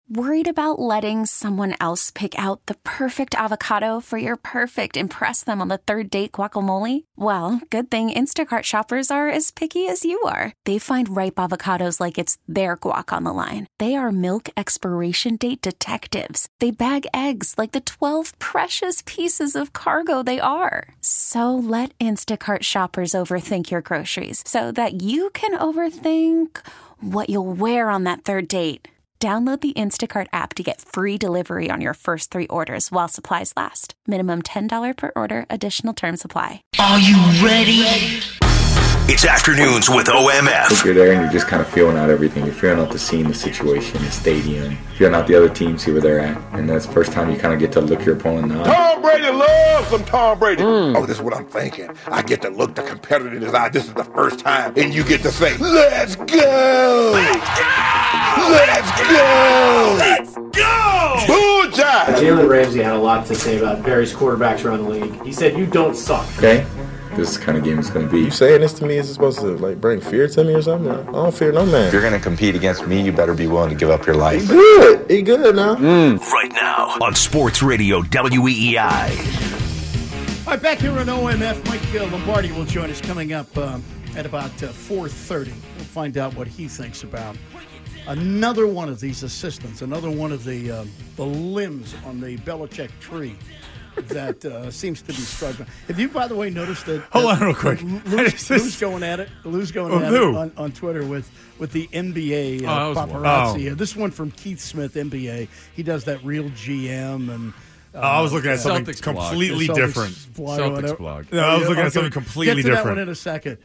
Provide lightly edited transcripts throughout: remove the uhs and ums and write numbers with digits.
Worried about letting someone else pick out the perfect avocado for your perfect impress them on the third date guacamole? Well, good thing Instacart shoppers are as picky as you are. They find ripe avocados like it's their guac on the line. They are milk expiration date detectives. They bag eggs like the 12 precious pieces of cargo they are. So let Instacart shoppers overthink your groceries so that you can overthink what you'll wear on that third date. Download the Instacart app to get free delivery on your first 3 orders while supplies last. Minimum $10 per order. Additional terms apply. Are you ready? It's Afternoons with OMF. If you're there and you're just kind of feeling out everything, you're feeling out the scene, the situation, the stadium, feeling out the other teams, see where they're at. And that's the first time you kind of get to look your opponent in the eye. Tom Brady loves some Tom Brady. Oh, this is what I'm thinking. I get to look the competitor in his eye. This is the first time. And you get to say, let's go! Let's go! Let's go! Let's go! Boo Jive! Jalen Ramsey had a lot to say about various quarterbacks around the league. He said, you don't suck. Okay? This kind of game is going to be. You saying this to me, is it supposed to like bring fear to me or something? I don't fear no man. If you're going to compete against me, you better be willing to give up your life. He good now. Right now on Sports Radio WEEI. All right, back here on OMF, Mike Lombardi will join us coming up at about 4:30. We'll find out what he thinks about another one of these assistants, another one of the limbs on the Belichick tree that seems to be struggling. Have you, by the way, noticed that? Hold on real quick. Lou's going at it. Lou's going at it on Twitter with the NBA paparazzi. This one from Keith Smith, NBA. He does that Real GM and. I was looking at something completely different. Celtics blog. No, I was looking at something completely different. Get to that one in a second.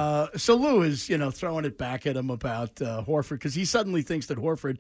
So Lou is, throwing it back at him about Horford because he suddenly thinks that Horford,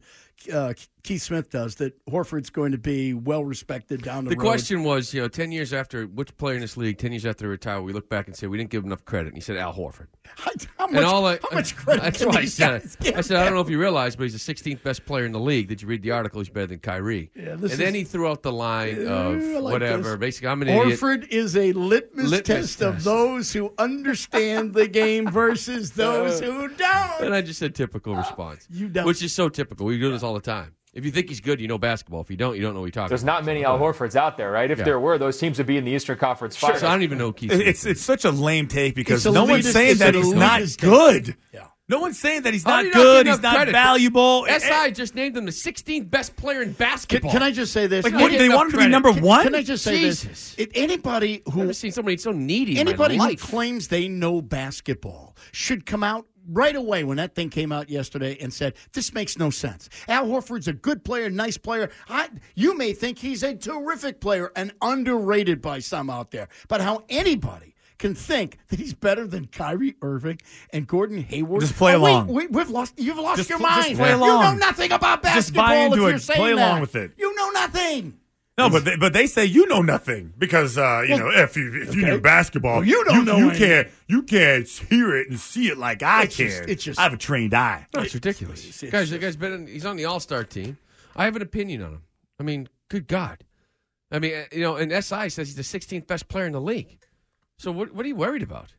Keith Smith does, that Horford's going to be well-respected down the road. The question was, 10 years after, which player in this league, 10 years after he retired, we look back and say, we didn't give him enough credit. And he said, Al Horford. How much credit that's can why these guys get? I said, I don't know if you realize, but he's the 16th best player in the league. Did you read the article? He's better than Kyrie. Yeah, then he threw out the line of whatever. This. Basically, I'm an idiot. Horford is a litmus test of those who understand the game versus those who don't. And I just said typical response. You don't. Which is so typical. We do this all the time. If you think he's good, you know basketball. If you don't know what you're talking about. There's not many Al Horfords out there, right? If there were, those teams would be in the Eastern Conference Finals. So I don't even know Keith. It's such a lame take because no one's saying that he's not good. Yeah. No one's saying that he's not good, he's not valuable. SI just named him the 16th best player in basketball. Can I just say this? Like, what, they want him to be number one? Can I just say this? Anybody who... I've never seen somebody so needy Anybody in my who life. claims they know basketball should come out right away when that thing came out yesterday and said, this makes no sense. Al Horford's a good player, nice player. You may think he's a terrific player and underrated by some out there. But how anybody can think that he's better than Kyrie Irving and Gordon Hayward. Just play along. You've lost your mind. Just play along. You know nothing about basketball. Just buy into if it. You're saying play along that. with it. You know nothing. No, but they say you know nothing because if you knew basketball, you don't know. You can't hear it and see it like I can. I have a trained eye. No, it's ridiculous. Guys, the guy's he's on the All-Star team. I have an opinion on him. I mean, good God. I mean, and SI says he's the 16th best player in the league. So what are you worried about?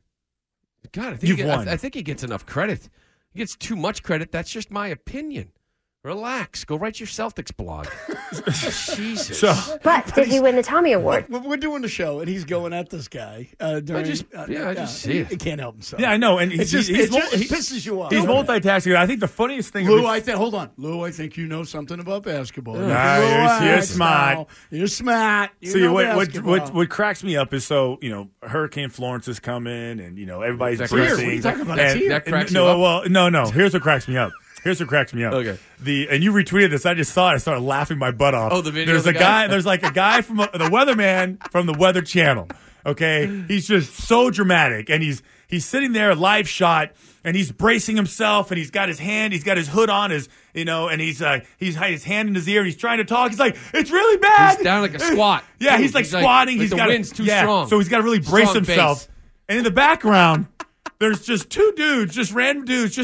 God, I think he gets enough credit. He gets too much credit. That's just my opinion. Relax. Go write your Celtics blog. Jesus. But did he win the Tommy Award? We're doing the show, and he's going at this guy. I just see it. He can't help himself. Yeah, I know. And it pisses you off. He's multitasking. I think the funniest thing... Lou, hold on. Lou, I think you know something about basketball. You're smart. You're smart. See, what cracks me up is Hurricane Florence is coming, and, everybody's bracing. What are you talking about? That cracks you up? No. Here's what cracks me up. Okay. And you retweeted this. I just saw it. I started laughing my butt off. Oh, the video. There's a guy. There's like a guy from the weatherman from the Weather Channel. Okay, he's just so dramatic, and he's sitting there, live shot, and he's bracing himself, and he's got his hood on and he's his hand in his ear, and he's trying to talk. He's like, it's really bad. He's down like a squat. Yeah, he's like squatting. Like he's the got wind's too strong. So he's got to really brace Strong himself. base. And in the background, there's just two dudes, just random dudes, just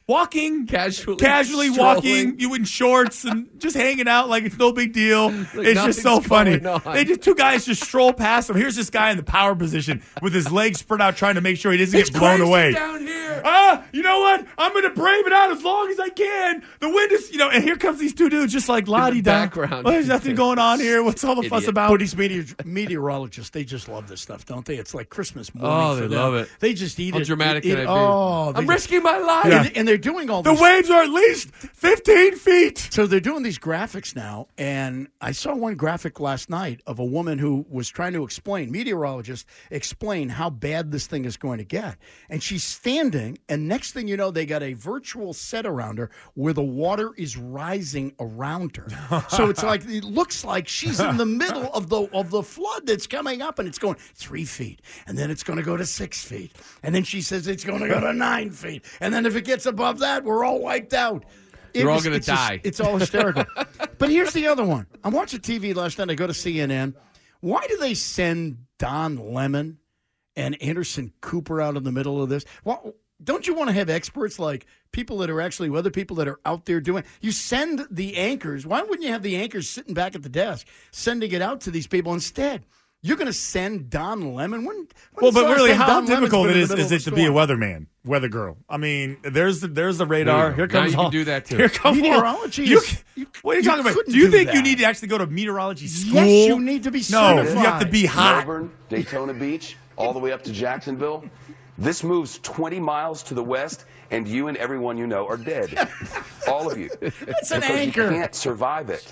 walking casually walking, you in shorts and just hanging out like it's no big deal. It's just so funny. They just two guys just stroll past him. Here's this guy in the power position with his legs spread out, trying to make sure he doesn't get blown away. Down here. You know what? I'm going to brave it out as long as I can. The wind is, and here comes these two dudes just like la-di-da. Background. Well, there's nothing going on here. What's all the fuss about? But these meteorologists, they just love this stuff, don't they? It's like Christmas morning for them. Love it. They just eat How it. dramatic eat can it. I be? Oh, I'm risking my life. Yeah. And they're doing all the this. waves are at least 15 feet. So they're doing these graphics now, and I saw one graphic last night of a woman who was trying to meteorologists explain how bad this thing is going to get. And she's standing, and next thing you know, they got a virtual set around her where the water is rising around her. So it's like, it looks like she's in the middle of the flood that's coming up, and it's going 3 feet, and then it's going to go to 6 feet. And then she says it's going to go to 9 feet. And then if it gets above that, we're all wiped out. You're all going to die. It's all hysterical. But here's the other one. I'm watching TV last night. I go to CNN. Why do they send Don Lemon and Anderson Cooper out in the middle of this? Well, don't you want to have experts like people that are actually other people that are out there doing? You send the anchors. Why wouldn't you have the anchors sitting back at the desk sending it out to these people instead? You're going to send Don Lemon? But really, how difficult is it to be a weatherman, weather girl? I mean, there's the radar. Here comes now you can do that too. Here comes meteorology. What are you talking about? Do you think you need to actually go to meteorology school? Yes, you need to be certified. No, you have to be hot. Melbourne, Daytona Beach, all the way up to Jacksonville. This moves 20 miles to the west, and you and everyone you know are dead. All of you. That's an because anchor. You can't survive it.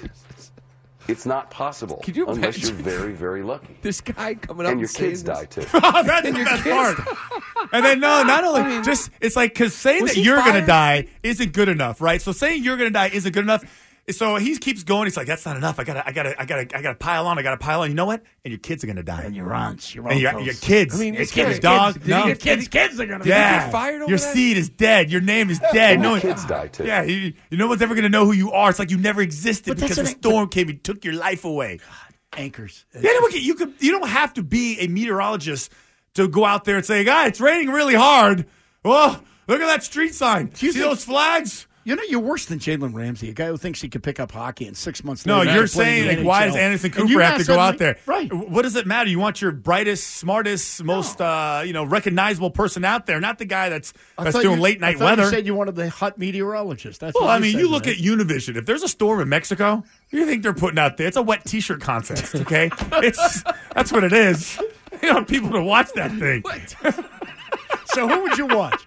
It's not possible Can you unless imagine? you're very, very lucky. This guy coming up And your saying kids this. die too. That's the best part. And then not only it's like because saying Was that he you're going to fired? die isn't good enough, right? So saying you're going to die isn't good enough. So he keeps going. He's like, that's not enough. I gotta pile on. You know what? And your kids are going to die. And your aunts, your And uncles. your kids. I mean, your this kids, guy- dog. kids- No. did he get- Kids are going to Yeah. Did he get fired over Your that? seed is dead. Your name is dead. And No your one, kids die too. yeah, no one's ever going to know who you are. It's like you never existed But that's because the an- storm came and took your life away. anchors. Yeah, you don't have to be a meteorologist to go out there and say, "God, it's raining really hard." Oh, look at that street sign. See those flags? You're worse than Jalen Ramsey, a guy who thinks he could pick up hockey and 6 months No, later. you're he's playing saying, in like, the why NHL. does Anderson And Cooper have to go out suddenly- there? Right. What does it matter? You want your brightest, smartest, most recognizable person out there, not the guy that's doing late night I thought weather. You said you wanted the hot meteorologist. That's Well, what I mean, said, you look right? at Univision. If there's a storm in Mexico, you think they're putting out there? It's a wet T-shirt contest, okay? That's what it is. You want people to watch that thing. So who would you watch?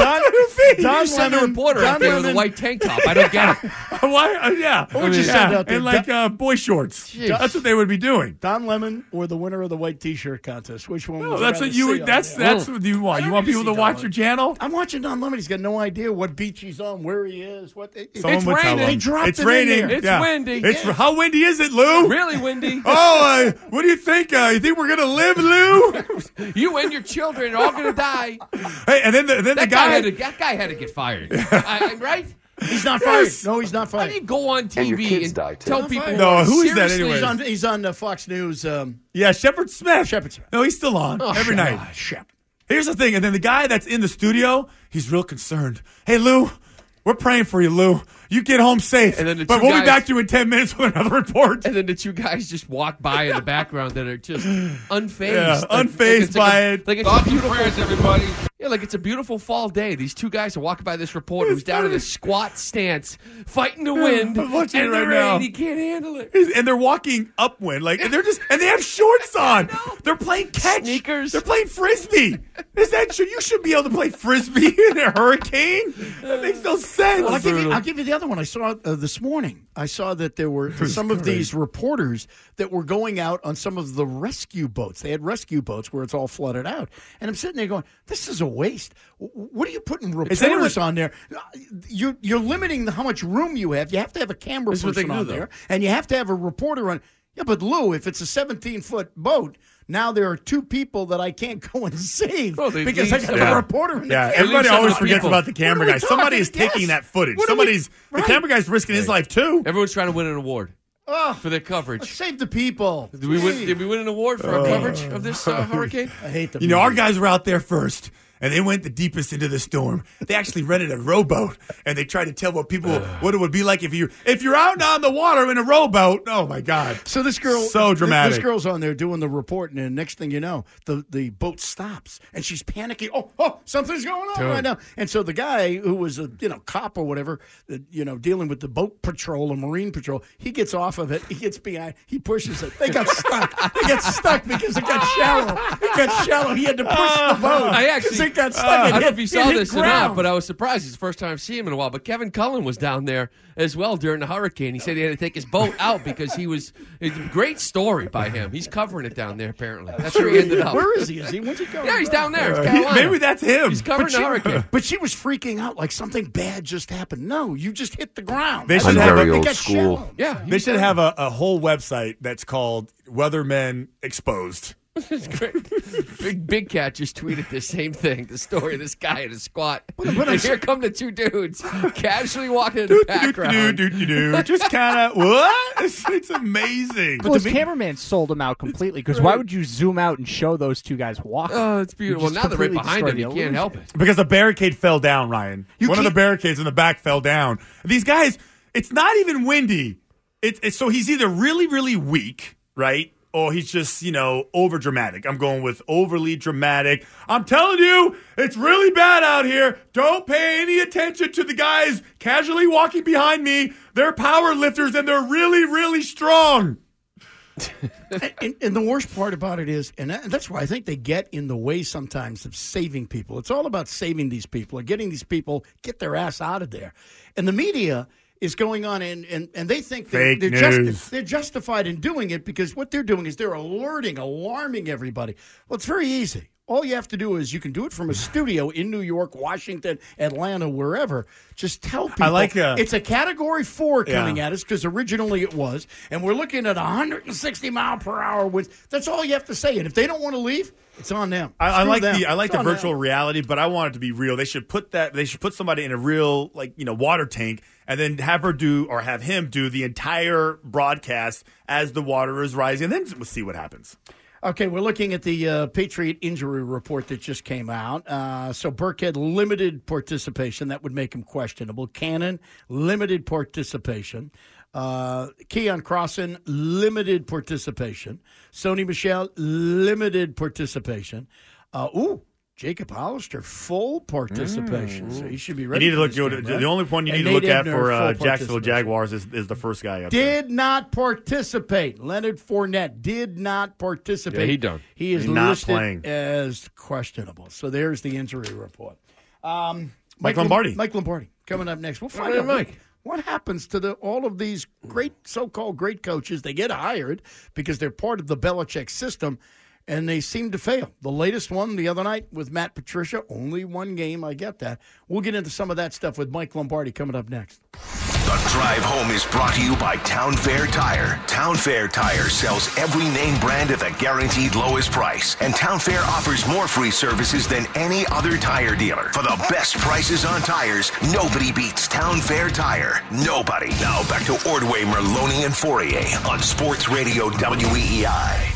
You send a reporter out there with a white tank top. I don't get it. Why? Yeah. What would you send out there? And like boy shorts. Jeez. That's what they would be doing. Don Lemon or the winner of the white T-shirt contest? Which one? No, would that's you what you. rather see That's on what there? you want. You want people to watch your channel. I'm watching Don Lemon. He's got no idea what beach he's on, where he is, what. Someone would tell raining. him. They dropped It's it in raining. there. It's Yeah. windy. How windy is it, Lou? Really windy. Oh, what do you think? You think we're gonna live, Lou? You and your children are all going to die. Hey, and then the That guy. guy had to get fired. Right? He's not fired. Yes. No, he's not How do fired. you go on And your TV kids and die, too. tell Not people? fired. No, who is that Seriously, anyway? He's on Fox News. Yeah, Shepard Smith. Shepard Smith. No, he's still on every night. Shep. Here's the thing, and then the guy that's in the studio, he's real concerned. Hey, Lou, we're praying for you, Lou. You get home safe. And then the but two we'll be guys- back to you in 10 minutes with another report. And then the two guys just walk by in the background that are just unfazed. Yeah, Like unfazed it's by like it. Like it's a beautiful, everybody. Yeah, like it's a beautiful fall day. These two guys are walking by this reporter who's down in a squat stance, fighting the wind I'm watching and it the right rain. now. He can't handle it. And they're walking upwind, like, and they have shorts on. They're playing catch. Sneakers. They're playing frisbee. You should be able to play frisbee in a hurricane. That makes no sense. Well, I'll give you the other one. I saw this morning. I saw that there were some of these reporters that were going out on some of the rescue boats. They had rescue boats where it's all flooded out. And I'm sitting there going, this is a waste. What are you putting reporters on there? You're limiting how much room you have. You have to have a camera This is what they person do, on though. there. And you have to have a reporter on. Yeah, but Lou, if it's a 17-foot boat, now there are two people that I can't go and save Well, they because I leave got some- a reporter in the Yeah, camera. everybody some always of the forgets people. about the camera What are we guy. Somebody is talking? taking Yes. that footage. What are we- The right. camera guy's risking his life too. Everyone's trying to win an award Oh, for their coverage. save the people. Did we win an award for our coverage of this hurricane? I hate the You know, our guys were out there first, and they went the deepest into the storm. They actually rented a rowboat, and they tried to tell what it would be like if you're out on the water in a rowboat. Oh my God! So this girl, so dramatic. This girl's on there doing the report, and next thing you know, the boat stops, and she's panicking. Oh, something's going on right now. And so the guy who was a cop or whatever, dealing with the boat patrol or marine patrol, he gets off of it. He gets behind. He pushes it. They got stuck. They got stuck because it got shallow. It got shallow. He had to push the boat. It got stuck. I don't know if you saw this or not, but I was surprised. It's the first time I've seen him in a while. But Kevin Cullen was down there as well during the hurricane. He said he had to take his boat out because it's a great story by him. He's covering it down there, apparently. That's where he ended up. Where is he? Is he? When's he going? Yeah, he's down there. It's Carolina. Maybe that's him. He's covering the hurricane. But she was freaking out like something bad just happened. No, you just hit the ground. They should have very old school. Shallow. Yeah, they should have a whole website that's called Weathermen Exposed. It's great. Big Cat just tweeted the same thing. The story of this guy in a squat. And here come the two dudes casually walking in the background. Just kind of what? It's amazing. Well, his cameraman sold him out completely because why would you zoom out and show those two guys walking? Oh, it's beautiful. Well, now they're right behind him. You can't help it. Because the barricade fell down, Ryan. One of the barricades in the back fell down. These guys, it's not even windy. So he's either really, really weak, right? Or he's just, over dramatic. I'm going with overly dramatic. I'm telling you, it's really bad out here. Don't pay any attention to the guys casually walking behind me. They're power lifters, and they're really, really strong. And the worst part about it is, and that's why I think they get in the way sometimes of saving people. It's all about saving these people or getting these people, get their ass out of there. And the media is going on, and they think they're justified in doing it because what they're doing is they're alarming everybody. Well, it's very easy. All you have to do is you can do it from a studio in New York, Washington, Atlanta, wherever. Just tell people it's a Category 4 coming at us because originally it was, and we're looking at 160-mile-per-hour winds. That's all you have to say. And if they don't want to leave, it's on them. I like the virtual reality, but I want it to be real. They should put somebody in a real water tank and then have him do the entire broadcast as the water is rising, and then we'll see what happens. Okay, we're looking at the Patriot injury report that just came out. So Burkhead, limited participation. That would make him questionable. Cannon, limited participation. Keon Crossan, limited participation. Sony Michel, limited participation. Jacob Hollister, full participation. So he should be ready. You need to look. The only one you need to look at for Jacksonville Jaguars is the first guy up there. Did not participate. Leonard Fournette did not participate. Yeah, he done. He is not listed playing as questionable. So there's the injury report. Mike Lombardi. Mike Lombardi coming up next. We'll find out, Mike. What happens to all of these so-called great coaches? They get hired because they're part of the Belichick system, and they seem to fail. The latest one the other night with Matt Patricia, only one game, I get that. We'll get into some of that stuff with Mike Lombardi coming up next. The Drive Home is brought to you by Town Fair Tire. Town Fair Tire sells every name brand at the guaranteed lowest price. And Town Fair offers more free services than any other tire dealer. For the best prices on tires, nobody beats Town Fair Tire. Nobody. Now back to Ordway, Merloni, and Fourier on Sports Radio WEEI.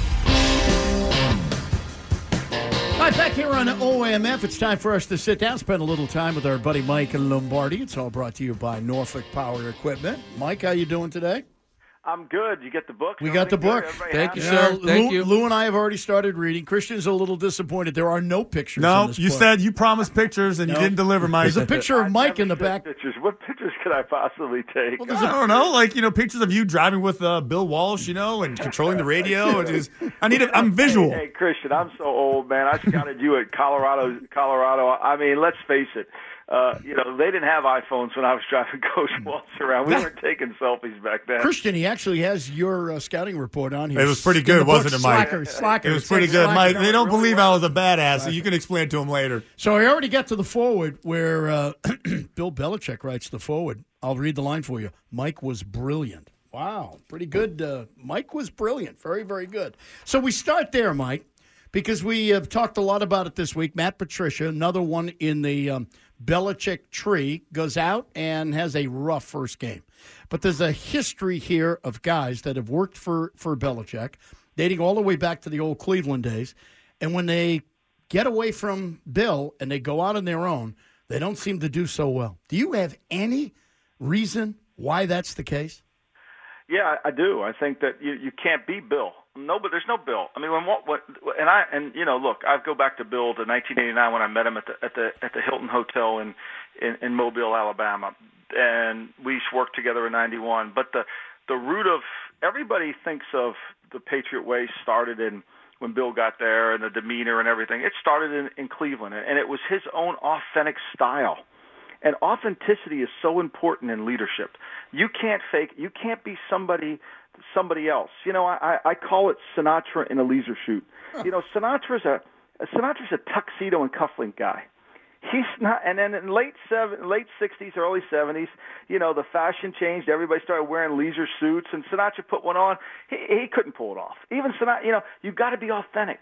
All right, back here on OMF, it's time for us to sit down, spend a little time with our buddy Mike Lombardi. It's all brought to you by Norfolk Power Equipment. Mike, how you doing today? I'm good. You get the book? We got the book. Thank you, sir. Thank you. Lou and I have already started reading. Christian's a little disappointed. There are no pictures. No, in this you book. said you promised pictures and you didn't deliver, Mike. There's a picture of Mike in the back. Pictures. What pictures could I possibly take? Well, I don't know, pictures of you driving with Bill Walsh, and controlling the radio. I'm visual. Hey, Christian, I'm so old, man. I scouted you at Colorado. I mean, let's face it. They didn't have iPhones when I was driving Coach Walsh around. We weren't taking selfies back then. Christian, he actually has your scouting report on here. It was pretty good, wasn't it, Mike? Slacker. It was pretty good, Mike. They don't believe I was a badass, so you can explain to them later. So I already got to the forward where Bill Belichick writes the forward. I'll read the line for you. Mike was brilliant. Wow, pretty good. Mike was brilliant. Very, very good. So we start there, Mike, because we have talked a lot about it this week. Matt Patricia, another one in the Belichick tree, goes out and has a rough first game. But there's a history here of guys that have worked for Belichick, dating all the way back to the old Cleveland days. And when they get away from Bill and they go out on their own, they don't seem to do so well. Do you have any reason why that's the case? Yeah, I do. I think that you can't be Bill. No, but there's no Bill. I mean, look, I go back to Bill to 1989 when I met him at the Hilton Hotel in Mobile, Alabama, and we worked together in '91. But the root of everybody thinks of the Patriot way started in when Bill got there and the demeanor and everything. It started in Cleveland, and it was his own authentic style. And authenticity is so important in leadership. You can't fake. You can't be somebody else. You know, I call it Sinatra in a leisure shoot. You know, Sinatra's a tuxedo and cufflink guy. He's not. And then in late 60s, early 70s, you know, the fashion changed. Everybody started wearing leisure suits, and Sinatra put one on. He couldn't pull it off. Even Sinatra, you know, you got to be authentic.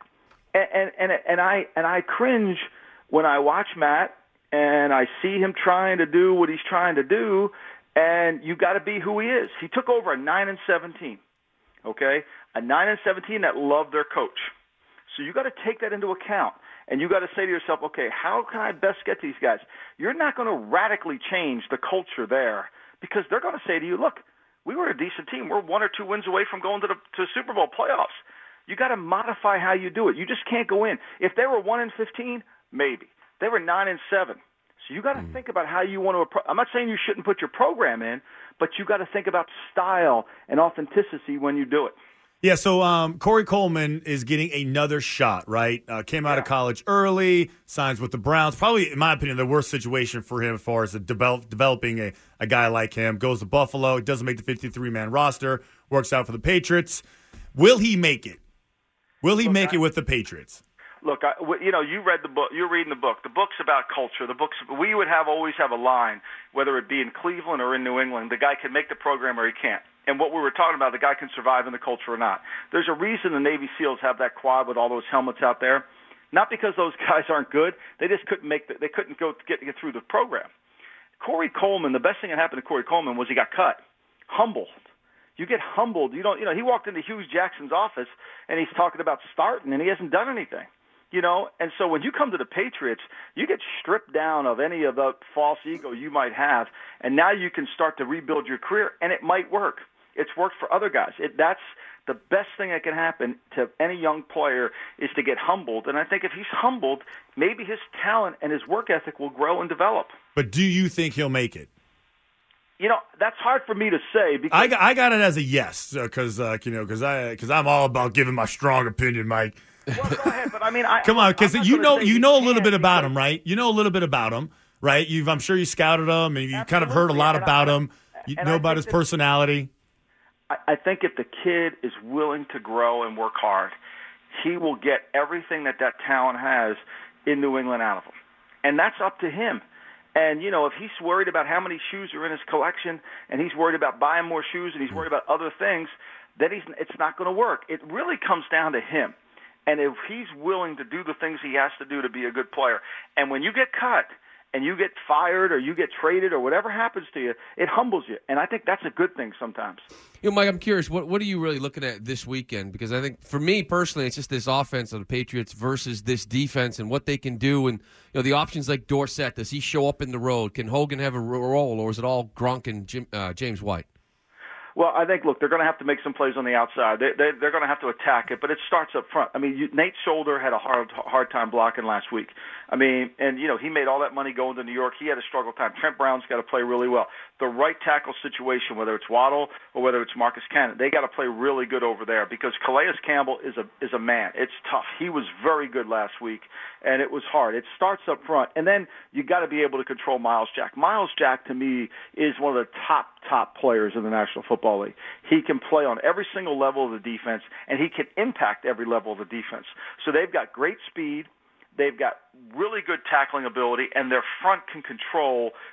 And I cringe when I watch Matt and I see him trying to do what he's trying to do. And you got to be who he is. He took over a 9-17, okay? A 9-17 that loved their coach. So you got to take that into account, and you got to say to yourself, okay, how can I best get these guys? You're not going to radically change the culture there because they're going to say to you, look, we were a decent team. We're 1 or 2 wins away from going to the Super Bowl playoffs. You got to modify how you do it. You just can't go in. If they were 1-15, maybe. They were 9-7. So you got to think about how you want to I'm not saying you shouldn't put your program in, but you got to think about style and authenticity when you do it. Yeah, so Corey Coleman is getting another shot, right? Came out of college early, signs with the Browns. Probably, in my opinion, the worst situation for him as far as developing a guy like him. Goes to Buffalo, doesn't make the 53-man roster, works out for the Patriots. Will he make it? Will he make it with the Patriots? Look, you read the book. You're reading the book. The book's about culture. We would always have a line, whether it be in Cleveland or in New England. The guy can make the program or he can't. And what we were talking about, the guy can survive in the culture or not. There's a reason the Navy SEALs have that quad with all those helmets out there. Not because those guys aren't good. They just couldn't they couldn't get through the program. Corey Coleman, the best thing that happened to Corey Coleman was he got cut. Humbled. You get humbled. He walked into Hugh Jackson's office and he's talking about starting and he hasn't done anything. You know, and so when you come to the Patriots, you get stripped down of any of the false ego you might have, and now you can start to rebuild your career, and it might work. It's worked for other guys. That's the best thing that can happen to any young player is to get humbled, and I think if he's humbled, maybe his talent and his work ethic will grow and develop. But do you think he'll make it? You know, that's hard for me to say. Because I got it as a yes, because I'm all about giving my strong opinion, Mike. Well, go ahead, but I mean, come on, because you know a little bit about him, right? You know a little bit about him, right? I'm sure you scouted him, and you kind of heard a lot about him. You know about his personality. I think if the kid is willing to grow and work hard, he will get everything that talent has in New England out of him, and that's up to him. And you know, if he's worried about how many shoes are in his collection, and he's worried about buying more shoes, and he's worried about other things, then it's not going to work. It really comes down to him. And if he's willing to do the things he has to do to be a good player, and when you get cut and you get fired or you get traded or whatever happens to you, it humbles you. And I think that's a good thing sometimes. You know, Mike, I'm curious, what are you really looking at this weekend? Because I think for me personally, it's just this offense of the Patriots versus this defense and what they can do. And you know, the options like Dorsett, does he show up in the road? Can Hogan have a role, or is it all Gronk and James White? Well, I think, look, they're going to have to make some plays on the outside. They're going to have to attack it, but it starts up front. I mean, Nate Solder had a hard time blocking last week. I mean, and, you know, he made all that money going to New York. He had a struggle time. Trent Brown's got to play really well. The right tackle situation, whether it's Waddle or whether it's Marcus Cannon, they got to play really good over there because Calais Campbell is a man. It's tough. He was very good last week, and it was hard. It starts up front, and then you got to be able to control Miles Jack. Miles Jack, to me, is one of the top players in the National Football League. He can play on every single level of the defense, and he can impact every level of the defense. So they've got great speed. They've got really good tackling ability, and their front can control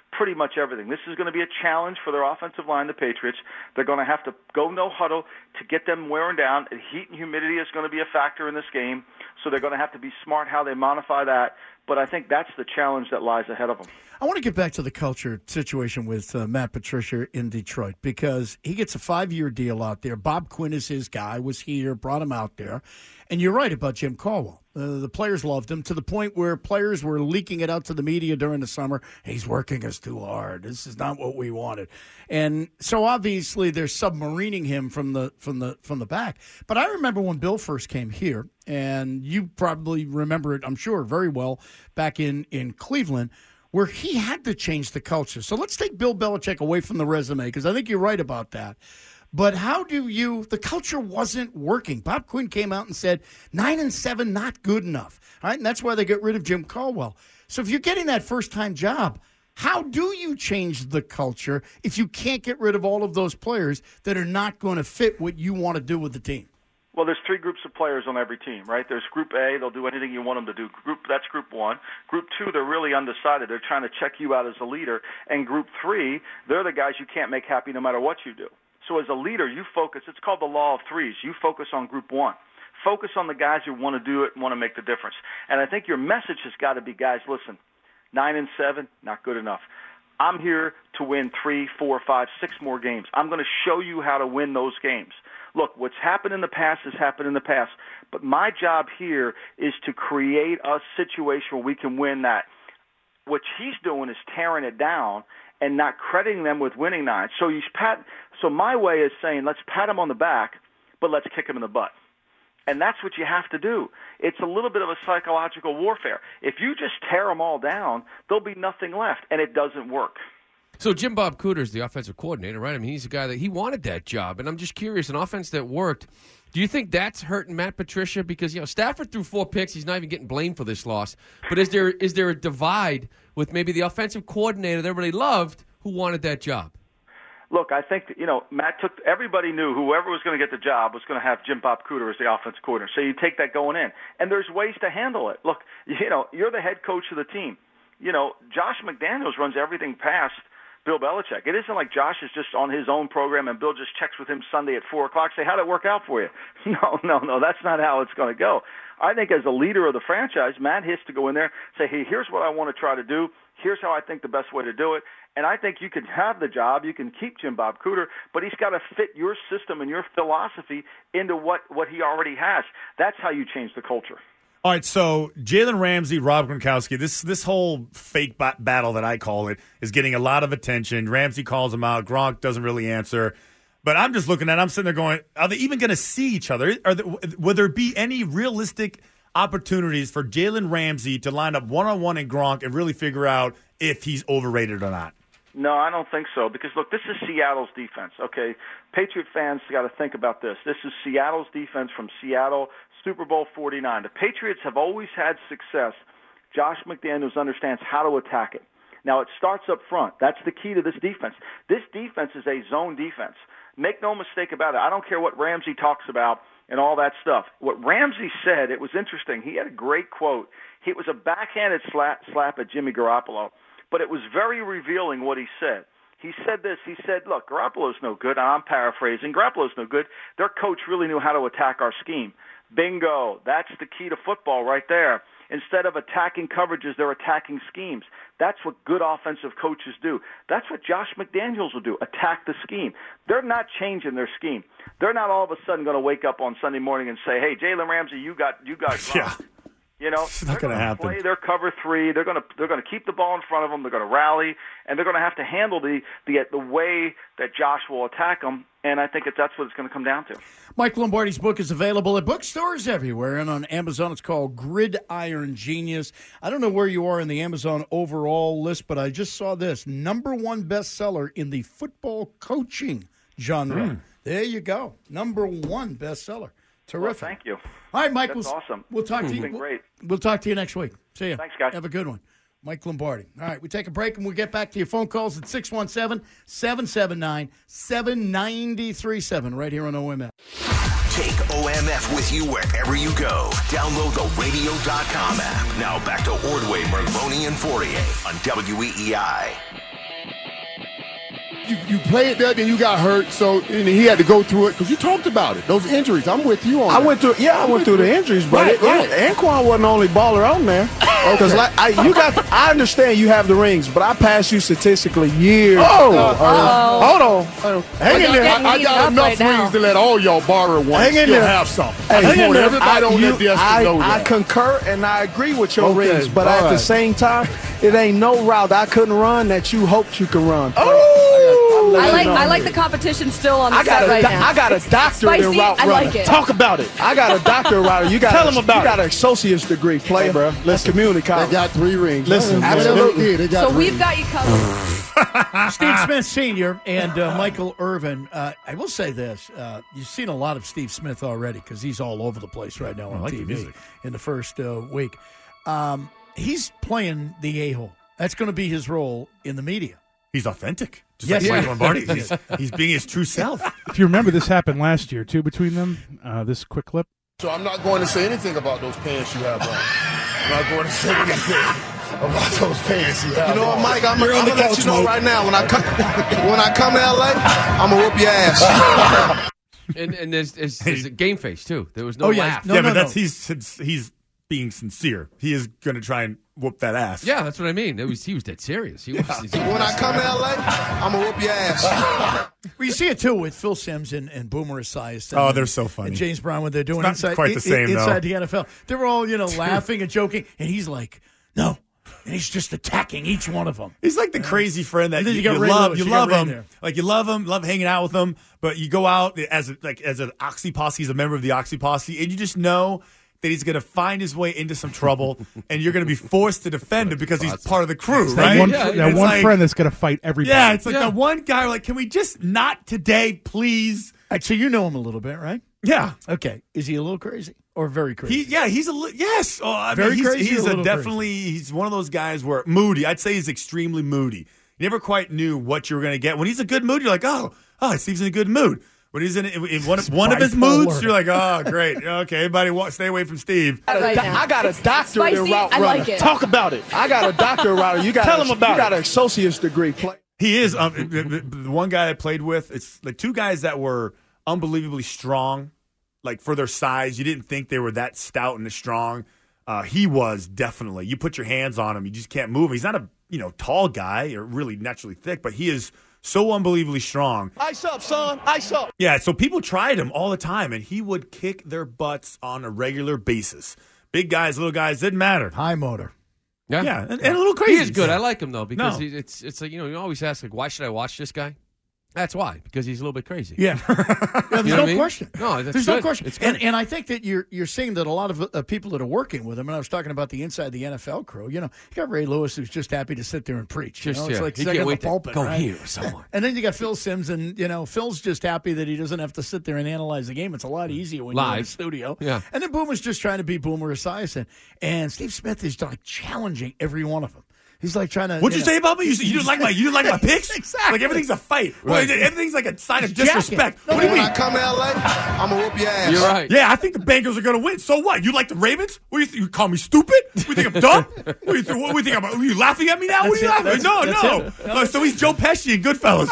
pretty much everything. This is going to be a challenge for their offensive line, the Patriots. They're going to have to go no huddle to get them wearing down. And heat and humidity is going to be a factor in this game, so they're going to have to be smart how they modify that. But I think that's the challenge that lies ahead of them. I want to get back to the culture situation with Matt Patricia in Detroit because he gets a 5-year deal out there. Bob Quinn is his guy, was here, brought him out there. And you're right about Jim Caldwell. The players loved him to the point where players were leaking it out to the media during the summer. He's working us too hard. This is not what we wanted. And so obviously they're submarining him from the back. But I remember when Bill first came here, and you probably remember it, I'm sure, very well, back in Cleveland, where he had to change the culture. So let's take Bill Belichick away from the resume, because I think you're right about that. But how do the culture wasn't working. Bob Quinn came out and said, 9-7, not good enough. All right? And that's why they get rid of Jim Caldwell. So if you're getting that first-time job, how do you change the culture if you can't get rid of all of those players that are not going to fit what you want to do with the team? Well, there's 3 groups of players on every team, right? There's Group A, they'll do anything you want them to do. That's Group 1. Group 2, they're really undecided. They're trying to check you out as a leader. And Group 3, they're the guys you can't make happy no matter what you do. So as a leader, you focus. It's called the law of threes. You focus on Group 1. Focus on the guys who want to do it and want to make the difference. And I think your message has got to be, guys, listen, 9-7, not good enough. I'm here to win 3, 4, 5, 6 more games. I'm going to show you how to win those games. Look, what's happened in the past has happened in the past. But my job here is to create a situation where we can win that. What he's doing is tearing it down and not crediting them with winning 9. So my way is saying, let's pat him on the back, but let's kick him in the butt. And that's what you have to do. It's a little bit of a psychological warfare. If you just tear them all down, there'll be nothing left, and it doesn't work. So Jim Bob Cooter is the offensive coordinator, right? I mean, he's a guy that he wanted that job. And I'm just curious, an offense that worked, do you think that's hurting Matt Patricia? Because, Stafford threw 4 picks. He's not even getting blamed for this loss. But is there a divide with maybe the offensive coordinator that everybody loved who wanted that job? Look, I think, Matt everybody knew whoever was going to get the job was going to have Jim Bob Cooter as the offensive coordinator. So you take that going in. And there's ways to handle it. Look, you're the head coach of the team. Josh McDaniels runs everything past Bill Belichick. It isn't like Josh is just on his own program and Bill just checks with him Sunday at 4 o'clock, say, how'd it work out for you? No, that's not how it's going to go. I think as a leader of the franchise, Matt has to go in there, say, hey, here's what I want to try to do. Here's how I think the best way to do it. And I think you can have the job. You can keep Jim Bob Cooter, but he's got to fit your system and your philosophy into what he already has. That's how you change the culture. All right, so Jalen Ramsey, Rob Gronkowski, this whole fake battle that I call it is getting a lot of attention. Ramsey calls him out. Gronk doesn't really answer. But I'm just looking at it. I'm sitting there going, are they even going to see each other? Will there be any realistic opportunities for Jalen Ramsey to line up one-on-one in Gronk and really figure out if he's overrated or not? No, I don't think so. Because, look, this is Seattle's defense, okay? Patriot fans got to think about this. This is Seattle's defense from Seattle, Super Bowl 49. The Patriots have always had success. Josh McDaniels understands how to attack it. Now, it starts up front. That's the key to this defense. This defense is a zone defense. Make no mistake about it. I don't care what Ramsey talks about and all that stuff. What Ramsey said, it was interesting. He had a great quote. It was a backhanded slap at Jimmy Garoppolo, but it was very revealing what he said. He said this. He said, look, Garoppolo's no good. I'm paraphrasing. Garoppolo's no good. Their coach really knew how to attack our scheme. Bingo. That's the key to football right there. Instead of attacking coverages, they're attacking schemes. That's what good offensive coaches do. That's what Josh McDaniels will do, attack the scheme. They're not changing their scheme. They're not all of a sudden going to wake up on Sunday morning and say, hey, Jalen Ramsey, you got yeah. It's not going to happen. Play their cover 3. They're going to keep the ball in front of them. They're going to rally, and they're going to have to handle the way that Josh will attack them. And I think that's what it's going to come down to. Mike Lombardi's book is available at bookstores everywhere, and on Amazon it's called Gridiron Genius. I don't know where you are in the Amazon overall list, but I just saw this. #1 bestseller in the football coaching genre. There you go. #1 bestseller. Terrific. Well, thank you. All right, Mike. That's awesome. We'll talk to you. It's been great. We'll talk to you next week. See you. Thanks, guys. Have a good one. Mike Lombardi. All right, we take a break and we'll get back to your phone calls at 617-779-7937 right here on OMF. Take OMF with you wherever you go. Download the radio.com app. Now back to Ordway, Merloni, and Fourier on WEEI. you played there, then you got hurt, so and he had to go through it because you talked about it. Those injuries, I'm with you on. I went through the injuries, but Right. Anquan wasn't the only baller on there. Because I understand you have the rings, but I passed you statistically years. Hold on. Hang in there. I got enough rings to let all y'all borrow one. Hang in Still there. have some. Hey, I just want everybody on that desk to know I that. concur and I agree with your Okay, rings, but all at the right. same time, it ain't no route I couldn't run that you hoped you could run. I like the competition still on the set right now. I got a doctorate in Spicy, route I running. like it. Talk about it. I got a doctorate router. You got Tell 'em about you got an associate's degree, player. bro. Let's community They college. got 3 rings. Listen, absolutely. They got So we've rings. got you covered. Steve Smith Sr. and Michael Irvin. I will say this. You've seen a lot of Steve Smith already because he's all over the place right now on like the TV music. in the first week. He's playing the a-hole. That's going to be his role in the media. He's authentic. Just Yes. like Yeah. Mike Lombardi. He's being his true self. If you remember, this happened last year, too, between them. This quick clip. So I'm not going to say anything about those pants you have on. I'm not going to say anything about those pants you have You know what, on. Mike? I'm You're on gonna the let couch, you know Mike. right now. When I come to LA, I'm gonna whoop your ass. And there's a game face too. There was no laugh. That's he's being sincere. He is going to try and whoop that ass. Yeah, that's what I mean. He was dead serious. He was. When I come to LA, I'm gonna whoop your ass. Well, you see it too with Phil Simms and Boomer Esiason. Oh, they're so funny. And James Brown, what they're doing It's not inside, quite the same, though. inside the NFL. They were all laughing and joking, and he's like, no. And he's just attacking each one of them. He's like the crazy friend that And then you you got Ray love. Lewis. You You got love Ray him. there. Like you love him, love hanging out with him. But you go out as an Oxy Posse, he's a member of the Oxy Posse, and you just know that he's going to find his way into some trouble, and you're going to be forced to defend him because he's part of the crew, It's right? that one friend that's going to fight everybody. Yeah, it's like that one guy. Like, can we just not today, please? All right, so you know him a little bit, right? Yeah. Okay. Is he a little crazy or very crazy? He's a yes. Oh, I Very mean, crazy He's or a little definitely he's one of those guys where moody. I'd say he's extremely moody. You never quite knew what you were going to get. When he's in a good mood, you're like, oh, Steve's in a good mood. When he's in one of his moods, you're like, oh, great. Okay, everybody stay away from Steve. I got a doctorate in Spicy, route I running. like it. Talk about it. I got a doctorate router. You got Tell him about you got it. an associate's degree. He is the one guy I played with. It's like two guys that were unbelievably strong, like for their size. You didn't think they were that stout and strong. He was definitely. You put your hands on him, you just can't move. He's not a tall guy or really naturally thick, but he is so unbelievably strong. Ice up, son. Ice up. Yeah, so people tried him all the time, and he would kick their butts on a regular basis. Big guys, little guys, didn't matter. High motor. Yeah, and a little crazy. He is good. I like him though because No. it's like you always ask like why should I watch this guy? That's why because he's a little bit crazy. Yeah. There's You know no what I mean? question. No, that's there's good. no question. It's good. And I think that you're seeing that a lot of people that are working with him. And I was talking about the inside the NFL crew. You got Ray Lewis who's just happy to sit there and preach. It's like he second can't the wait pulpit, to go right? here somewhere. And then you got Phil Simms, and Phil's just happy that he doesn't have to sit there and analyze the game. It's a lot easier when you're in the Live. studio. Yeah. And then Boomer's just trying to be Boomer Esiason, and Steve Smith is like challenging every one of them. He's like trying to. What'd you say about me? You didn't like my picks? Exactly. Like everything's a fight. Right. Well, everything's like a sign of He's jacking. disrespect. No, What do you When mean? I come to LA, I'm gonna whoop your ass. You're right. Yeah, I think the Bengals are going to win. So what? You like the Ravens? What do you think? You call me stupid? You think I'm dumb? What do you think? Are you laughing at me now? What are you That's laughing? it. No. So he's Joe Pesci in Goodfellas.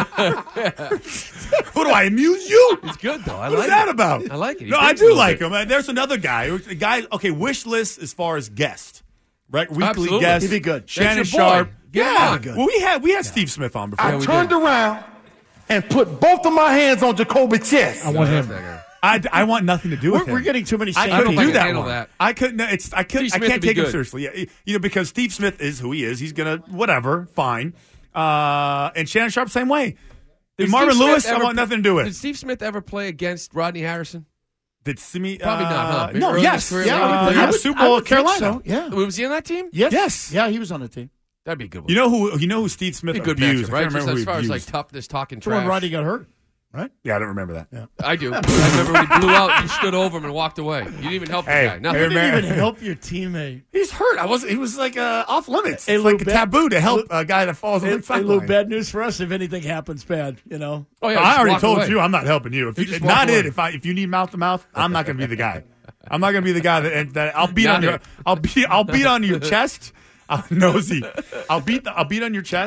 What do I amuse you? It's good though. I What like is that it. about? I like it. He No, I thinks a do little like bit. him. There's another guy. A guy. Okay, wish list as far as guest, right? Weekly Absolutely. guest. He'd be good. Shannon That's your boy. Sharp. Get him Yeah. on. Good. Well, we had Steve Smith on before. I we turned did. around and put both of my hands on Jacoby's chest. I want him. I want nothing to do with him. We're getting too many. I same couldn't think I do can that handle one. that. I couldn't. I Steve can't Smith would be take him good. seriously. Yeah, because Steve Smith is who he is. He's gonna whatever. Fine. And Shannon Sharp same way. Did Marvin Steve Lewis, Smith I ever- want nothing to do with. Did Steve Smith ever play against Rodney Harrison? Did Simi? Probably not, huh? No. Early in Yes. his career, Yeah. maybe? Yeah. I would- Super I Bowl would think Carolina. so, yeah. Was he on that team? Yes. Yeah, he was on the team. That'd be a good one. You know who Steve Smith Be a good abused? matchup, I right? can't Just remember as who far he as like abused. toughness, talking It's when trash. Rodney got hurt, right? Yeah, I don't remember that. Yeah. I do. I remember when he blew out. You stood over him and walked away. You didn't even help the guy. Nothing. You didn't even help your teammate. He's hurt. He was like off limits. Hey, It's Lou, like a taboo to help a guy that falls on the Hey, Lou, sideline. bad news for us if anything happens bad, Oh yeah, I just already walk told away. you I'm not helping you. If You you just not walk it, away. if you need mouth to mouth, I'm not going to be the guy. I'm not going to be the guy that I'll beat Not on your it. I'll beat on your chest. Nosy. I'll beat on your chest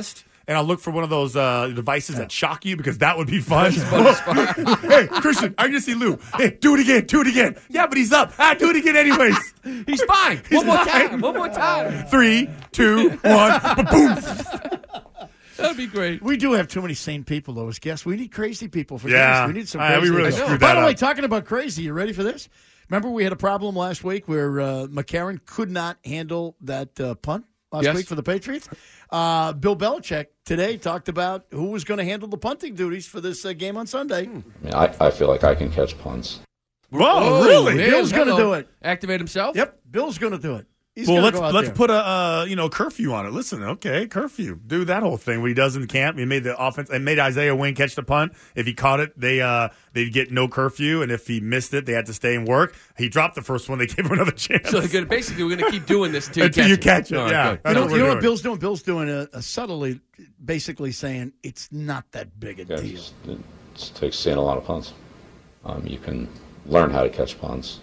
and I'll look for one of those devices that shock you because that would be fun. Hey, Christian, I can see Lou. Hey, do it again. Yeah, but he's up. Do it again anyways. He's fine. One more time. 3, 2, 1, boom. That'd be great. We do have too many sane people, though, as guests. We need crazy people for Yeah. guests. We need some We crazy really people. screwed By that the way, up. talking about crazy, you ready for this? Remember we had a problem last week where McCarron could not handle that punt last week for the Patriots? Bill Belichick today talked about who was going to handle the punting duties for this game on Sunday. I mean, I feel like I can catch punts. Whoa, really? Bill's going to do it. Activate himself? Yep, Bill's going to do it. He's Well, gonna let's go out there. put a curfew on it. Listen, okay, curfew. Do that whole thing what he does in the camp. He made the offense and made Isaiah Wynn catch the punt. If he caught it, they'd get no curfew, and if he missed it, they had to stay and work. He dropped the first one. They gave him another chance. So basically, we're going to keep doing this until you catch it. All right, Yeah, good. that's You know what doing. Bill's doing? Bill's doing a subtly, basically saying it's not that big a deal. It takes seeing a lot of punts. You can learn how to catch punts.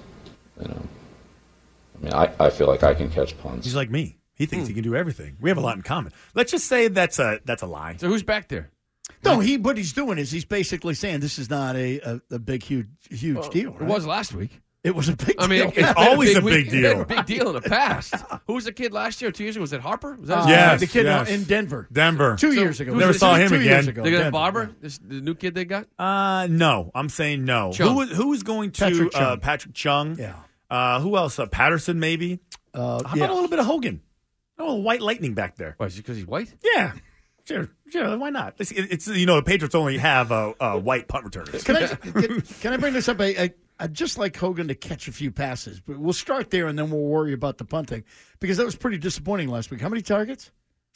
I mean, I feel like I can catch punts. He's like me. He thinks he can do everything. We have a lot in common. Let's just say that's a lie. So who's back there? No, what he's doing is he's basically saying this is not a big, huge deal. Right? It was last week. It was a big deal. I mean, it's always a big It's deal. been a big deal in the past. Who was the kid last year, 2 years ago? Was it Harper? Was that his Yes, the kid yes. in Denver. 2 years ago. Never saw him 2 years again. ago. They got Denver. Barber, the new kid they got? No, I'm saying no. Chung. Who is going to Patrick Chung. Yeah. Who else? Patterson, maybe. How about a little bit of Hogan? Oh, white lightning back there. Why, is it because he's white? Yeah. Sure. Why not? It's the Patriots only have white punt returners. Can I bring this up? I'd just like Hogan to catch a few passes, but we'll start there and then we'll worry about the punting because that was pretty disappointing last week. How many targets?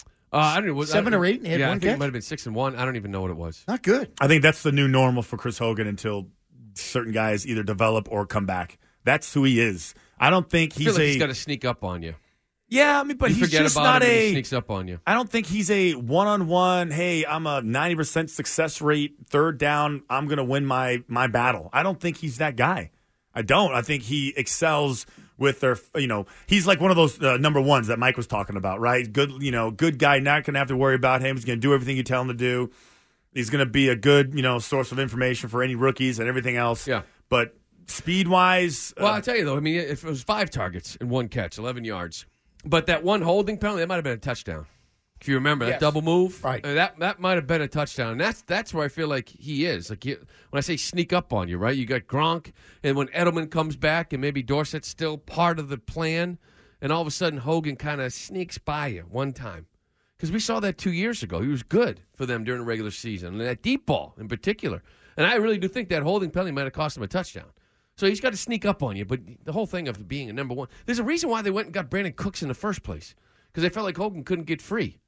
I don't know. 7 or 8? And he had yeah, one I think it catch? might have been 6 and 1. I don't even know what it was. Not good. I think that's the new normal for Chris Hogan until certain guys either develop or come back. That's who he is. I don't think I feel he's like he's got to sneak up on you. Yeah, I mean, but you he's forget just about not him and a. he sneaks up on you. I don't think he's a one-on-one. Hey, I'm a 90% success rate. Third down, I'm going to win my battle. I don't think he's that guy. I don't. I think he excels with their. He's like one of those number ones that Mike was talking about, right? Good guy. Not going to have to worry about him. He's going to do everything you tell him to do. He's going to be a good, source of information for any rookies and everything else. Yeah. But speed-wise, Well, I'll tell you, though, I mean, if it was 5 targets and 1 catch, 11 yards. But that one holding penalty, that might have been a touchdown. If you remember, that double move. Right. That might have been a touchdown. And that's where I feel like he is. Like when I say sneak up on you, right? You got Gronk, and when Edelman comes back and maybe Dorsett's still part of the plan, and all of a sudden Hogan kind of sneaks by you one time. Because we saw that 2 years ago. He was good for them during the regular season, and that deep ball in particular. And I really do think that holding penalty might have cost him a touchdown. So he's got to sneak up on you. But the whole thing of being a number one, there's a reason why they went and got Brandon Cooks in the first place, because they felt like Hogan couldn't get free.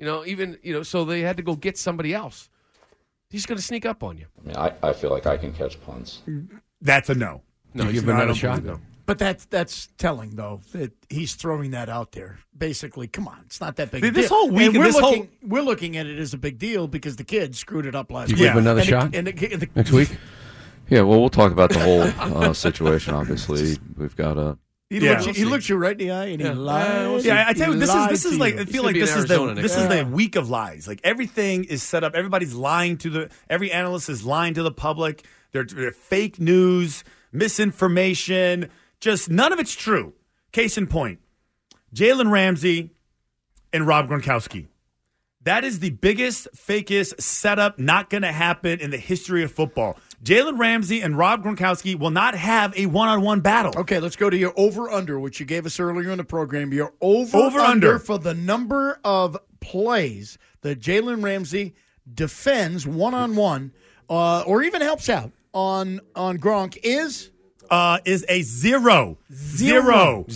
So they had to go get somebody else. He's going to sneak up on you. I mean, I feel like I can catch punts. that's a no. No, He's give him not another a shot. no. But that's telling, though, that he's throwing that out there. Basically, come on, it's not that big a This deal. whole week And and this whole- we're looking at it as a big deal because the kid screwed it up last You week. give him another And shot next week? Yeah, well, we'll talk about the whole situation, obviously. We've got a... He looks you right in the eye and he lies. Yeah, I tell you, He this lied is to like you. I feel like this is the week of lies. Like everything is set up. Everybody's lying to every analyst is lying to the public. They're fake news, misinformation. Just none of it's true. Case in point, Jalen Ramsey and Rob Gronkowski. That is the biggest, fakest setup not going to happen in the history of football. Jalen Ramsey and Rob Gronkowski will not have a one-on-one battle. Okay, let's go to your over-under, which you gave us earlier in the program. Your over-under for the number of plays that Jalen Ramsey defends one-on-one or even helps out on Gronk is a zero. Zero.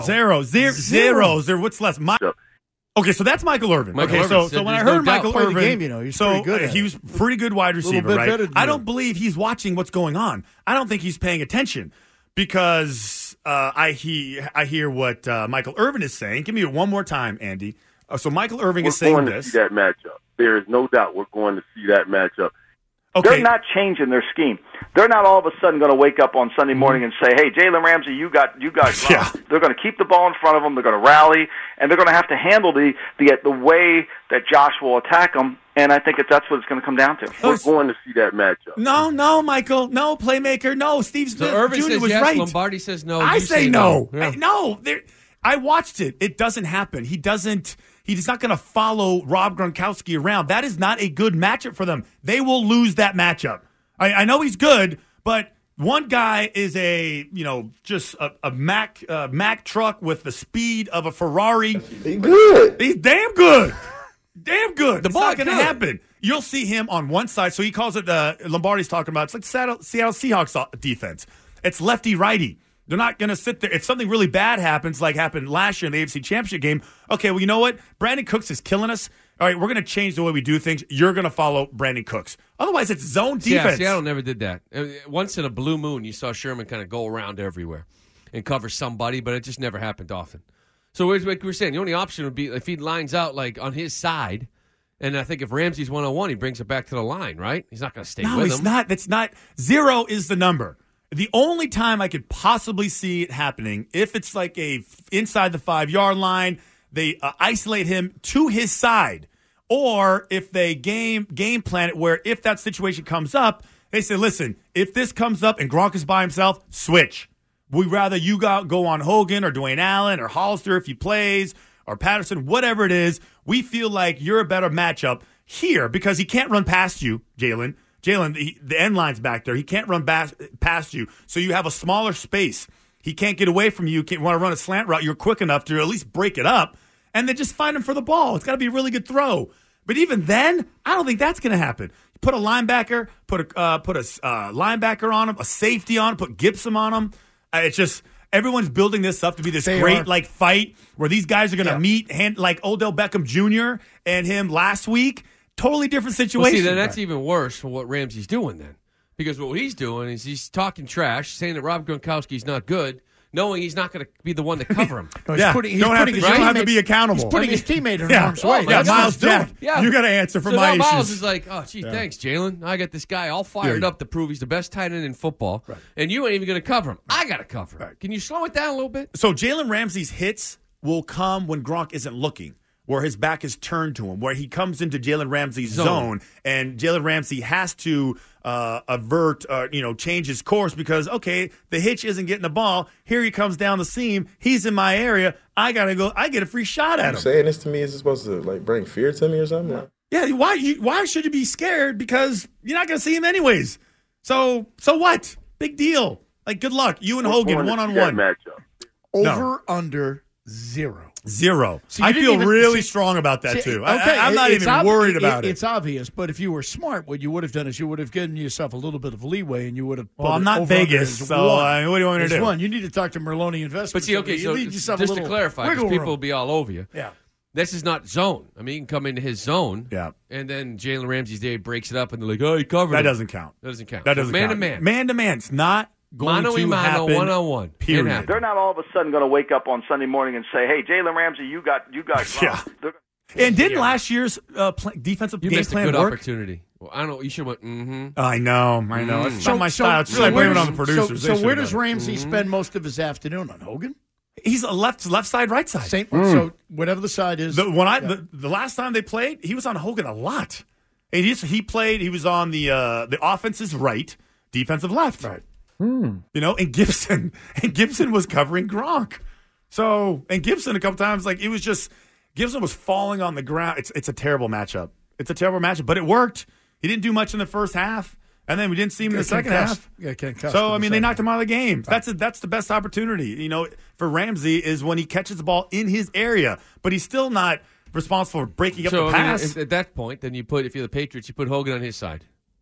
What's less? Okay, so that's Michael Irvin. Michael Okay, Irvin. so when I There's no heard doubt. Michael Played the Irvin, game, he's pretty good at he it. was pretty good wide receiver, bit right? better than I you. don't believe he's watching what's going on. I don't think he's paying attention because I hear what Michael Irvin is saying. Give me it one more time, Andy. So Michael Irvin is saying We're going this. to see that matchup. There is no doubt we're going to see that matchup. Okay. They're not changing their scheme. They're not all of a sudden going to wake up on Sunday morning and say, "Hey, Jalen Ramsey, you got." Yeah. They're going to keep the ball in front of them. They're going to rally, and they're going to have to handle the way that Josh will attack them. And I think that's what it's going to come down to. We're going to see that matchup. No, Michael. No, playmaker. No, Steve Smith Irvin Jr. says was yes, right. Lombardi says no. I you say no. Yeah. No, I watched it. It doesn't happen. He's not going to follow Rob Gronkowski around. That is not a good matchup for them. They will lose that matchup. I know he's good, but one guy is just a Mack truck with the speed of a Ferrari. He's good. He's damn good. Damn good. The It's ball not going to good. happen. You'll see him on one side. So he calls it, Lombardi's talking about, it's like Seattle Seahawks defense. It's lefty-righty. They're not going to sit there. If something really bad happens, like happened last year in the AFC Championship game, okay, well, you know what? Brandon Cooks is killing us. All right, we're going to change the way we do things. You're going to follow Brandon Cooks. Otherwise, it's zone defense. Yeah, Seattle never did that. Once in a blue moon, you saw Sherman kind of go around everywhere and cover somebody, but it just never happened often. So like we were saying, the only option would be if he lines out like on his side, and I think if Ramsey's 1-on-1, he brings it back to the line, right? He's not going to stay with him. No, he's not. That's not. 0 is the number. The only time I could possibly see it happening, if it's like inside the 5-yard line, they isolate him to his side, or if they game plan it where if that situation comes up, they say, listen, if this comes up and Gronk is by himself, switch. We'd rather you go on Hogan or Dwayne Allen or Hollister if he plays or Patterson, whatever it is. We feel like you're a better matchup here because he can't run past you, Jalen. The end line's back there. He can't run past you, so you have a smaller space. He can't get away from you. You want to run a slant route, you're quick enough to at least break it up, and then just find him for the ball. It's got to be a really good throw. But even then, I don't think that's going to happen. Put a linebacker, put a linebacker on him, a safety on him, put Gibson on him. It's just everyone's building this up to be this great fight where these guys are going to meet, like Odell Beckham Jr. and him last week. Totally different situation. Well, see, then that's even worse for what Ramsey's doing then. Because what he's doing is he's talking trash, saying that Rob Gronkowski's not good, knowing he's not going to be the one to cover him. You don't have to be accountable. He's putting his teammate in harm's way. Miles Jack, you got to answer for my issues. Miles is like, oh, gee, thanks, Jalen. I got this guy all fired up to prove he's the best tight end in football, and you ain't even going to cover him. I got to cover him. Can you slow it down a little bit? So Jalen Ramsey's hits will come when Gronk isn't looking, where his back is turned to him, where he comes into Jalen Ramsey's zone, and Jalen Ramsey has to change his course because, okay, the hitch isn't getting the ball. Here he comes down the seam. He's in my area. I got to go. I get a free shot at him. Saying this to me, is it supposed to bring fear to me or something? Yeah, why should you be scared? Because you're not going to see him anyways. So what? Big deal. Like, good luck. You and Hogan, one-on-one. Over, under, 0. See, I feel really strong about that, too. Okay, I'm not even worried about it. It's obvious, but if you were smart, what you would have done is you would have given yourself a little bit of leeway, and you would have. Well, I'm not Vegas, so what do you want me to do? One, you need to talk to Merloni Investments. But see, okay, so just to clarify, because people will be all over you. Yeah. This is not zone. I mean, he can come into his zone, and then Jalen Ramsey's day breaks it up, and they're like, oh, he covered That him. doesn't count. That doesn't count. That doesn't count. Man-to-man. Man-to-man. It's not going to happen. One-on-one. Period. They're not all of a sudden going to wake up on Sunday morning and say, "Hey, Jalen Ramsey, you got." Yeah. And didn't last year's defensive game missed plan a good work? opportunity. Well, I don't know. You should have went, I know. It's not my style. It's really blaming it on the producers. So where does Ramsey spend most of his afternoon? On Hogan? He's a left side, right side. Same. So whatever the side is. The last time they played, he was on Hogan a lot. And he played. He was on the offense's right, defensive left. Right. And Gibson was covering Gronk. So, and Gibson a couple times, like, it was just, Gibson was falling on the ground. It's a terrible matchup. It's a terrible matchup, but it worked. He didn't do much in the first half, and then we didn't see him in the second half. So, I mean, they knocked him out of the game. That's the best opportunity, for Ramsey is when he catches the ball in his area, but he's still not responsible for breaking up the pass. I mean, at that point, then if you're the Patriots, you put Hogan on his side.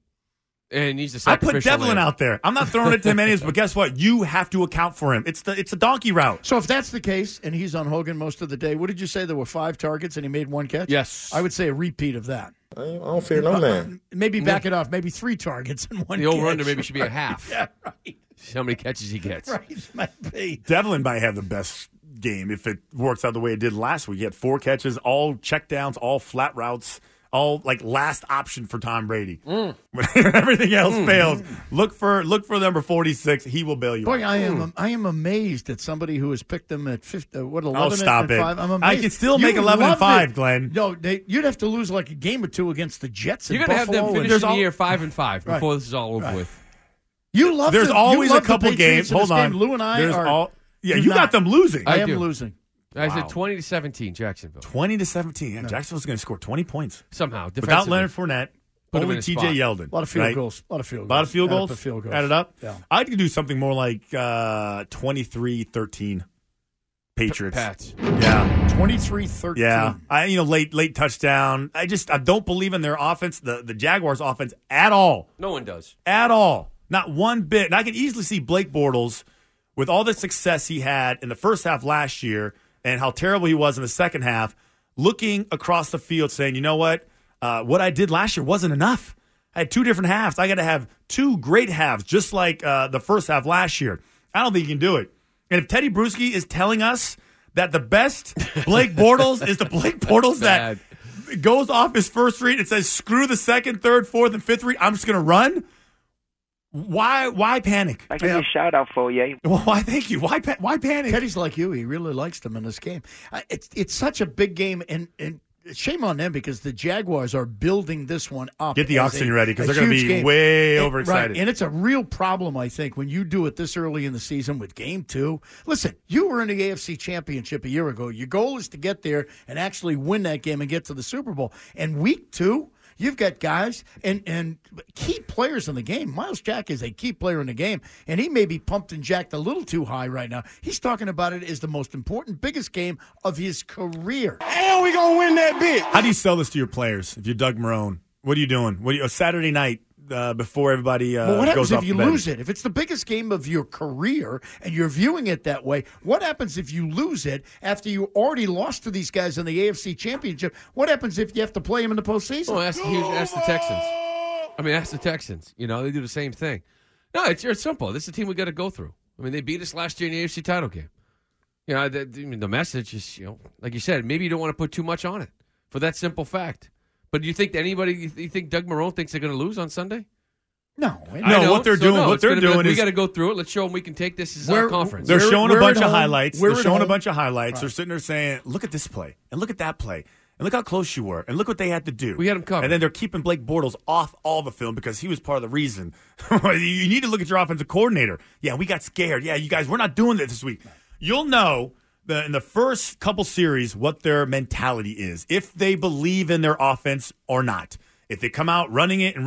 And he's a I put sacrificial Devlin lamb. out there. I'm not throwing it to him anyways, but guess what? You have to account for him. It's a donkey route. So if that's the case, and he's on Hogan most of the day, what did you say? There were 5 targets, and he made 1 catch? Yes. I would say a repeat of that. I don't fear no man. Maybe back it off. Maybe 3 targets and 1 The catch. over-under maybe should be a half. Yeah, right. See how many catches he gets. Right, might be. Devlin might have the best game if it works out the way it did last week. He had 4 catches, all checkdowns, all flat routes, all like last option for Tom Brady. When everything else fails, look for number 46. He will bail you Boy, out. I am amazed at somebody who has picked them at 11 Oh, stop it. 5. I'm amazed. I can still You make 11 and loved 5, it. Glenn. No, you'd have to lose like a game or two against the Jets. You're going to to have them finish the year 5-5 before this is all over with. You love. There's always a couple games. Hold on. Lou and I are. You got them losing. I am losing. I said 20-17, Jacksonville. 20-17. Yeah, Jacksonville's going to score 20 points somehow. Without Leonard Fournette, Put him only in a T.J. spot. Yeldon. A lot of field right? goals. A lot of field goals. Add it up. Yeah. I could do something more like 23-13. Patriots. Pats. Yeah. 23-13. Yeah. Late touchdown. I don't believe in their offense, the Jaguars' offense at all. No one does. At all. Not one bit. And I can easily see Blake Bortles, with all the success he had in the first half last year and how terrible he was in the second half, looking across the field saying, you know what I did last year wasn't enough. I had 2 different halves. I got to have 2 great halves, just like the first half last year. I don't think he can do it. And if Teddy Bruschi is telling us that the best Blake Bortles is the Blake Bortles that goes off his first read and says, screw the second, third, fourth, and fifth read, I'm just going to run, why panic? I give you a shout-out for you. Well, why thank you. Why panic? Teddy's like you. He really likes them in this game. It's such a big game, and shame on them because the Jaguars are building this one up. Get the oxygen ready because they're going to be way overexcited. Right, and it's a real problem, I think, when you do it this early in the season with Game 2. Listen, you were in the AFC Championship a year ago. Your goal is to get there and actually win that game and get to the Super Bowl. And week 2, you've got guys and key players in the game. Miles Jack is a key player in the game, and he may be pumped and jacked a little too high right now. He's talking about it as the most important, biggest game of his career. And we going to win that bit. How do you sell this to your players if you're Doug Marrone? What are you doing? A Saturday night before everybody well, what happens goes off if you to bed? lose it? If it's the biggest game of your career and you're viewing it that way, what happens if you lose it after you already lost to these guys in the AFC Championship? What happens if you have to play them in the postseason? Well, ask the Texans. Ask the Texans. They do the same thing. No, it's simple. This is a team we got to go through. They beat us last year in the AFC title game. The message is, like you said, maybe you don't want to put too much on it for that simple fact. But do you think you think Doug Marrone thinks they're going to lose on Sunday? No. What they're doing we is got to go through it. Let's show them we can take this as our conference. They're showing a bunch of highlights. Right. They're sitting there saying, look at this play and look at that play. And look how close you were. And look what they had to do. We had them covered. And then they're keeping Blake Bortles off all the film because he was part of the reason. You need to look at your offensive coordinator. Yeah, we got scared. Yeah, you guys, we're not doing this week. You'll know in the first couple series what their mentality is, if they believe in their offense or not. If they come out running it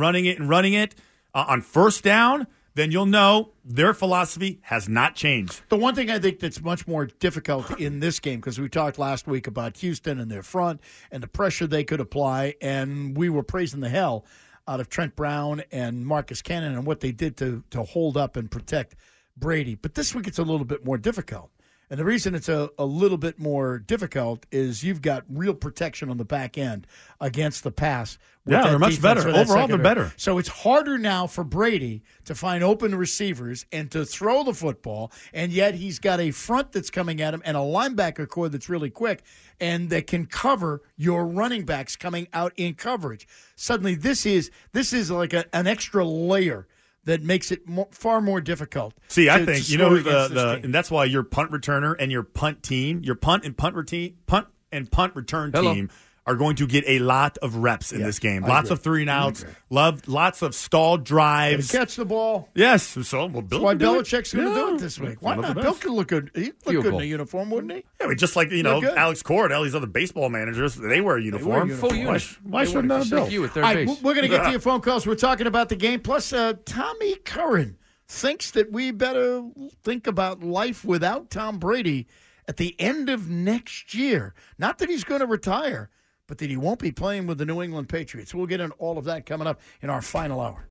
on first down, then you'll know their philosophy has not changed. The one thing I think that's much more difficult in this game, because we talked last week about Houston and their front and the pressure they could apply, and we were praising the hell out of Trent Brown and Marcus Cannon and what they did to hold up and protect Brady. But this week it's a little bit more difficult. And the reason it's a little bit more difficult is you've got real protection on the back end against the pass. Yeah, they're much better. Overall, they're better. So it's harder now for Brady to find open receivers and to throw the football, and yet he's got a front that's coming at him and a linebacker core that's really quick and that can cover your running backs coming out in coverage. Suddenly, this is like an extra layer that makes it far more difficult. See, I think and that's why your punt returner and your punt team, your punt and punt return team are going to get a lot of reps in this game. Lots of 3-and-outs, lots of stalled drives. Catch the ball. Yes. So Bill. That's why Belichick's going to do it this week. Why not? Bill could look good. He'd look good in a uniform, wouldn't he? Yeah, just like Alex Cora and all these other baseball managers, they wear a uniform. Full uniform. Why shouldn't Bill? You at third base. Base. We're going to get to your phone calls. We're talking about the game. Plus, Tommy Curran thinks that we better think about life without Tom Brady at the end of next year. Not that he's going to retire, but that he won't be playing with the New England Patriots. We'll get into all of that coming up in our final hour.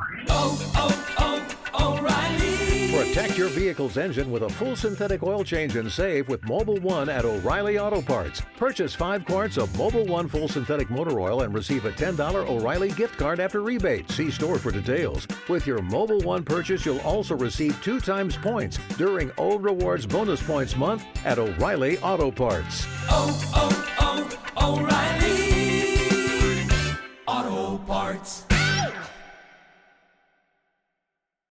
O'Reilly. Protect your vehicle's engine with a full synthetic oil change and save with Mobil 1 at O'Reilly Auto Parts. Purchase 5 quarts of Mobil 1 full synthetic motor oil and receive a $10 O'Reilly gift card after rebate. See store for details. With your Mobil 1 purchase, you'll also receive 2 times points during O Rewards Bonus Points Month at O'Reilly Auto Parts. O'Reilly Auto Parts.